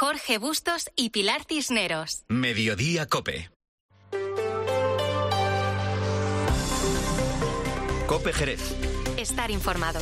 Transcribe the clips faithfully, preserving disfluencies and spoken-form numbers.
Jorge Bustos y Pilar Cisneros. Mediodía COPE. COPE Jerez. Estar informado.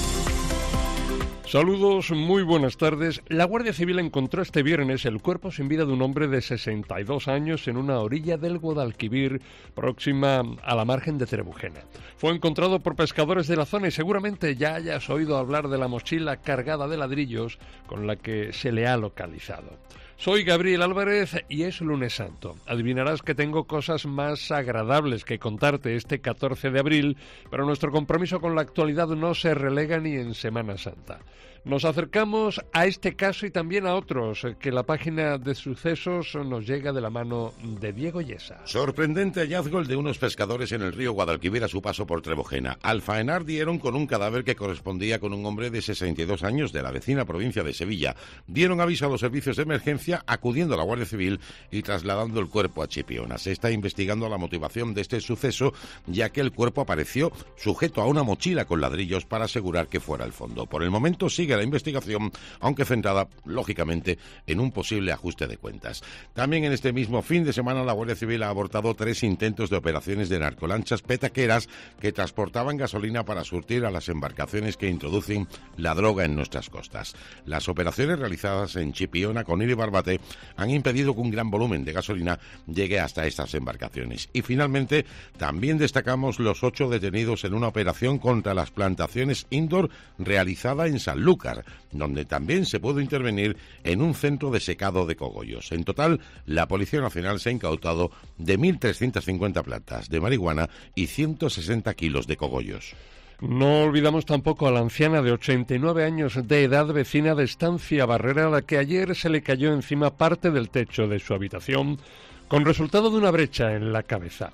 Saludos, muy buenas tardes. La Guardia Civil encontró este viernes el cuerpo sin vida de un hombre de sesenta y dos años en una orilla del Guadalquivir, próxima a la margen de Trebujena. Fue encontrado por pescadores de la zona y seguramente ya hayas oído hablar de la mochila cargada de ladrillos con la que se le ha localizado. Soy Gabriel Álvarez y es lunes santo. Adivinarás que tengo cosas más agradables que contarte este catorce de abril, pero nuestro compromiso con la actualidad no se relega ni en Semana Santa. Nos acercamos a este caso y también a otros, que la página de sucesos nos llega de la mano de Diego Yesa. Sorprendente hallazgo el de unos pescadores en el río Guadalquivir a su paso por Trebujena. Al faenar dieron con un cadáver que correspondía con un hombre de sesenta y dos años de la vecina provincia de Sevilla. Dieron aviso a los servicios de emergencia, acudiendo a la Guardia Civil y trasladando el cuerpo a Chipiona. Se está investigando la motivación de este suceso, ya que el cuerpo apareció sujeto a una mochila con ladrillos para asegurar que fuera el fondo. Por el momento sigue la investigación, aunque centrada, lógicamente, en un posible ajuste de cuentas. También en este mismo fin de semana la Guardia Civil ha abortado tres intentos de operaciones de narcolanchas petaqueras que transportaban gasolina para surtir a las embarcaciones que introducen la droga en nuestras costas. Las operaciones realizadas en Chipiona, Conil y Barbate han impedido que un gran volumen de gasolina llegue hasta estas embarcaciones. Y finalmente, también destacamos los ocho detenidos en una operación contra las plantaciones indoor realizada en Sanlúcar, donde también se pudo intervenir en un centro de secado de cogollos. En total, la Policía Nacional se ha incautado de mil trescientas cincuenta plantas de marihuana y ciento sesenta kilos de cogollos. No olvidamos tampoco a la anciana de ochenta y nueve años de edad, vecina de Estancia Barrera, a la que ayer se le cayó encima parte del techo de su habitación, con resultado de una brecha en la cabeza.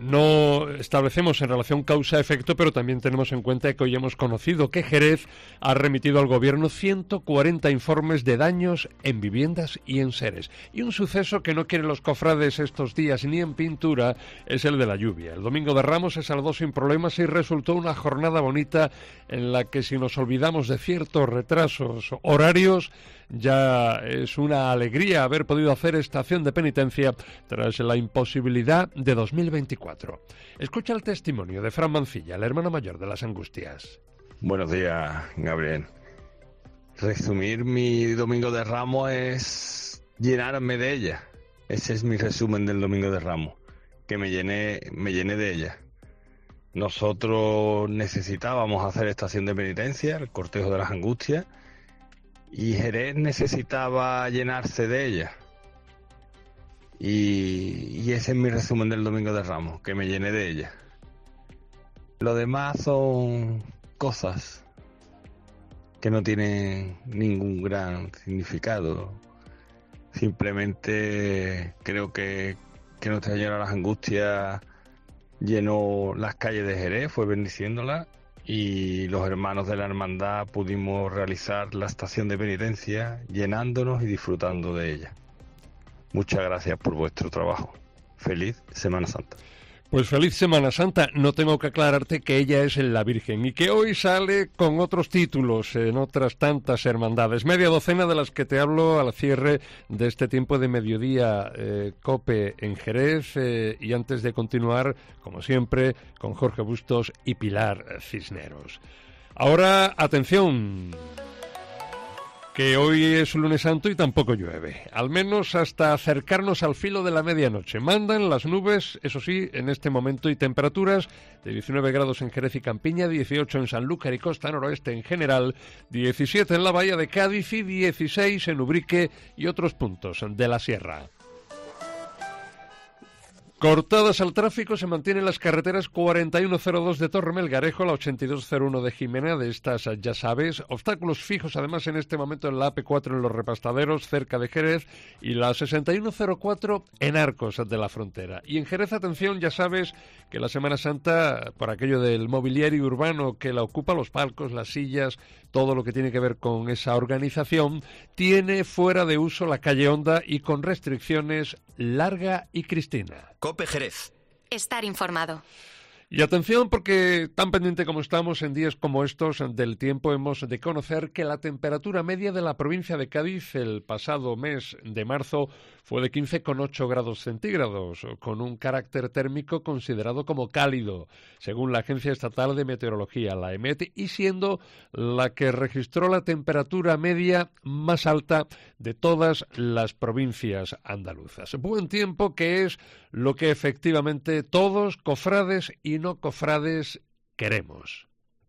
No establecemos en relación causa-efecto, pero también tenemos en cuenta que hoy hemos conocido que Jerez ha remitido al Gobierno ciento cuarenta informes de daños en viviendas y en seres. Y un suceso que no quieren los cofrades estos días ni en pintura es el de la lluvia. El Domingo de Ramos se saldó sin problemas y resultó una jornada bonita en la que, si nos olvidamos de ciertos retrasos horarios, ya es una alegría haber podido hacer estación de penitencia tras la imposibilidad de dos mil veinticuatro. Escucha el testimonio de Fran Mancilla, el hermano mayor de las Angustias. Buenos días, Gabriel. Resumir mi Domingo de Ramos es llenarme de ella. Ese es mi resumen del Domingo de Ramos, que me llené, me llené de ella. Nosotros necesitábamos hacer estación de penitencia, el cortejo de las Angustias, y Jerez necesitaba llenarse de ella. Y, y ese es mi resumen del Domingo de Ramos, que me llené de ella. Lo demás son cosas que no tienen ningún gran significado. Simplemente creo que, que Nuestra Señora de las Angustias llenó las calles de Jerez, fue bendiciéndolas, y los hermanos de la hermandad pudimos realizar la estación de penitencia llenándonos y disfrutando de ella. Muchas gracias por vuestro trabajo. Feliz Semana Santa. Pues feliz Semana Santa. No tengo que aclararte que ella es la Virgen y que hoy sale con otros títulos en otras tantas hermandades. Media docena de las que te hablo al cierre de este tiempo de mediodía eh, COPE en Jerez. Eh, y antes de continuar, como siempre, con Jorge Bustos y Pilar Cisneros. Ahora, atención, que hoy es lunes santo y tampoco llueve, al menos hasta acercarnos al filo de la medianoche. Mandan las nubes, eso sí, en este momento, y temperaturas de diecinueve grados en Jerez y Campiña, dieciocho en Sanlúcar y Costa Noroeste en general, diecisiete en la Bahía de Cádiz y dieciséis en Ubrique y otros puntos de la sierra. Cortadas al tráfico se mantienen las carreteras cuarenta y uno cero dos de Torre Melgarejo, la ochenta y dos cero uno de Jimena, de estas ya sabes. Obstáculos fijos además en este momento en la A P cuatro en Los Repastaderos, cerca de Jerez, y la sesenta y uno cero cuatro en Arcos de la Frontera. Y en Jerez, atención, ya sabes que la Semana Santa, por aquello del mobiliario urbano que la ocupa, los palcos, las sillas, todo lo que tiene que ver con esa organización, tiene fuera de uso la calle Honda y con restricciones Larga y Cristina. COPE Jerez. Estar informado. Y atención, porque tan pendiente como estamos en días como estos del tiempo, hemos de conocer que la temperatura media de la provincia de Cádiz el pasado mes de marzo fue de quince coma ocho grados centígrados, con un carácter térmico considerado como cálido, según la Agencia Estatal de Meteorología, la EMET, y siendo la que registró la temperatura media más alta de todas las provincias andaluzas. Buen tiempo, que es lo que efectivamente todos, cofrades y no cofrades, queremos.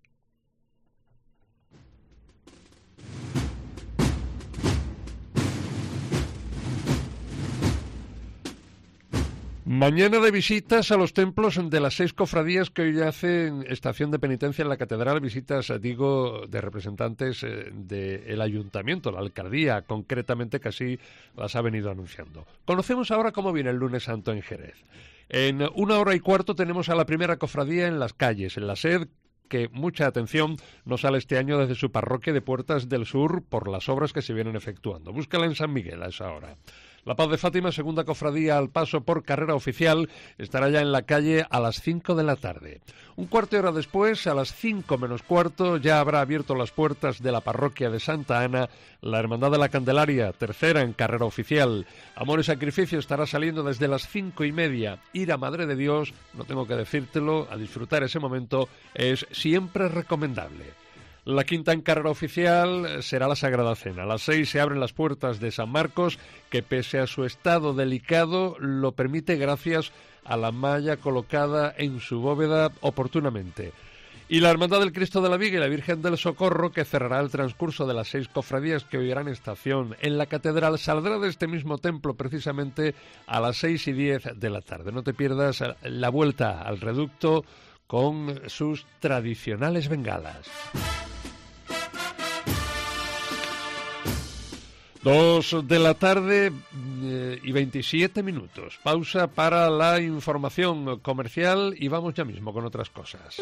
Mañana de visitas a los templos de las seis cofradías que hoy hacen estación de penitencia en la catedral, visitas, digo, de representantes del ayuntamiento, la alcaldía, concretamente, que así las ha venido anunciando. Conocemos ahora cómo viene el lunes santo en Jerez. En una hora y cuarto tenemos a la primera cofradía en las calles, en la S E D, que, mucha atención, no sale este año desde su parroquia de Puertas del Sur por las obras que se vienen efectuando. Búscala en San Miguel a esa hora. La Paz de Fátima, segunda cofradía al paso por carrera oficial, estará ya en la calle a las cinco de la tarde. Un cuarto de hora después, a las cinco menos cuarto, ya habrá abierto las puertas de la parroquia de Santa Ana la Hermandad de la Candelaria, tercera en carrera oficial. Amor y Sacrificio estará saliendo desde las cinco y media. Ir a Madre de Dios, no tengo que decírtelo, a disfrutar ese momento es siempre recomendable. La quinta en carrera oficial será la Sagrada Cena. A las seis se abren las puertas de San Marcos, que pese a su estado delicado lo permite gracias a la malla colocada en su bóveda oportunamente. Y la Hermandad del Cristo de la Viga y la Virgen del Socorro, que cerrará el transcurso de las seis cofradías que hoy harán estación en la catedral, saldrá de este mismo templo precisamente a las seis y diez de la tarde. No te pierdas la vuelta al reducto con sus tradicionales bengalas. Dos de la tarde eh, y veintisiete minutos. Pausa para la información comercial y vamos ya mismo con otras cosas.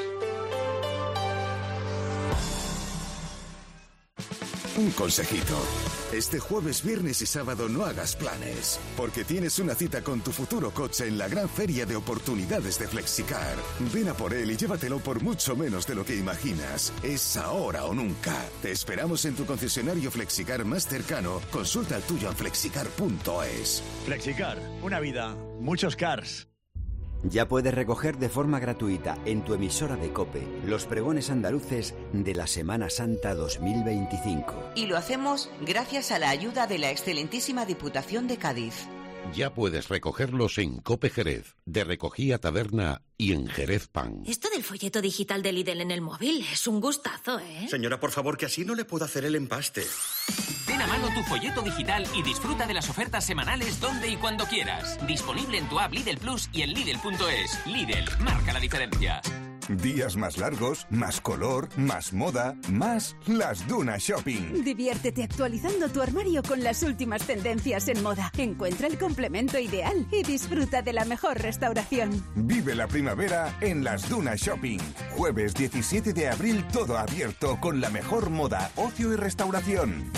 Un consejito. Este jueves, viernes y sábado no hagas planes, porque tienes una cita con tu futuro coche en la gran feria de oportunidades de Flexicar. Ven a por él y llévatelo por mucho menos de lo que imaginas. Es ahora o nunca. Te esperamos en tu concesionario Flexicar más cercano. Consulta el tuyo en flexicar punto es. Flexicar, una vida, muchos cars. Ya puedes recoger de forma gratuita en tu emisora de COPE los pregones andaluces de la Semana Santa dos mil veinticinco. Y lo hacemos gracias a la ayuda de la excelentísima Diputación de Cádiz. Ya puedes recogerlos en COPE Jerez, de Recogía Taberna y en Jerez Pan. Esto del folleto digital de Lidl en el móvil es un gustazo, ¿eh? Señora, por favor, que así no le puedo hacer el empaste. Ten a mano tu folleto digital y disfruta de las ofertas semanales donde y cuando quieras. Disponible en tu app Lidl Plus y en Lidl punto es. Lidl, marca la diferencia. Días más largos, más color, más moda, más Las Dunas Shopping. Diviértete actualizando tu armario con las últimas tendencias en moda. Encuentra el complemento ideal y disfruta de la mejor restauración. Vive la primavera en Las Dunas Shopping. Jueves diecisiete de abril, todo abierto con la mejor moda, ocio y restauración.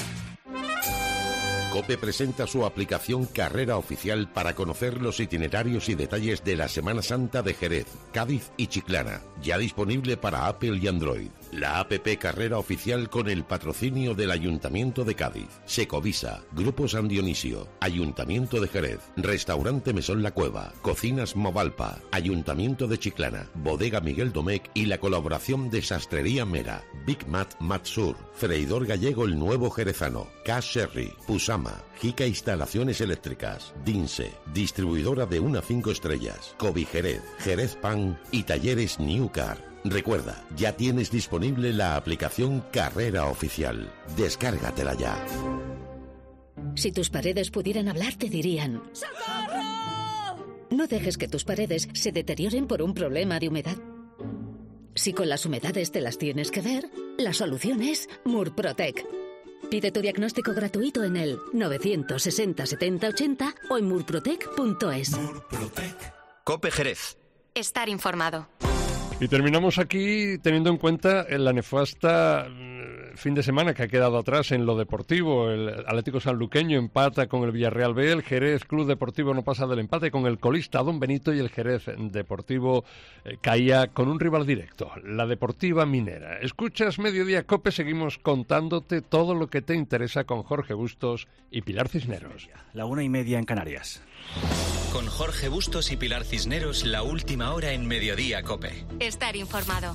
COPE presenta su aplicación Carrera Oficial para conocer los itinerarios y detalles de la Semana Santa de Jerez, Cádiz y Chiclana. Ya disponible para Apple y Android. La app Carrera Oficial con el patrocinio del Ayuntamiento de Cádiz, Secovisa, Grupo San Dionisio, Ayuntamiento de Jerez, Restaurante Mesón La Cueva, Cocinas Movalpa, Ayuntamiento de Chiclana, Bodega Miguel Domecq y la colaboración de Sastrería Mera, Big Mat Matsur, Freidor Gallego El Nuevo Jerezano, Cash Sherry, Pusama, Jica Instalaciones Eléctricas, Dinse, distribuidora de una cinco estrellas, Cobi Jerez, Jerez Pan y Talleres New Car. Recuerda, ya tienes disponible la aplicación Carrera Oficial. Descárgatela ya. Si tus paredes pudieran hablar, te dirían: ¡socorro! No dejes que tus paredes se deterioren por un problema de humedad. Si con las humedades te las tienes que ver, la solución es Murprotec. Pide tu diagnóstico gratuito en el novecientos sesenta setenta ochenta o en murprotec punto es. Murprotec. COPE Jerez. Estar informado. Y terminamos aquí teniendo en cuenta la nefasta fin de semana que ha quedado atrás en lo deportivo. El Atlético Sanluqueño empata con el Villarreal B, el Jerez Club Deportivo no pasa del empate con el colista Don Benito y el Jerez Deportivo eh, caía con un rival directo, la Deportiva Minera. Escuchas Mediodía Cope, seguimos contándote todo lo que te interesa con Jorge Bustos y Pilar Cisneros. La una y media en Canarias. Con Jorge Bustos y Pilar Cisneros, la última hora en Mediodía Cope. Estar informado.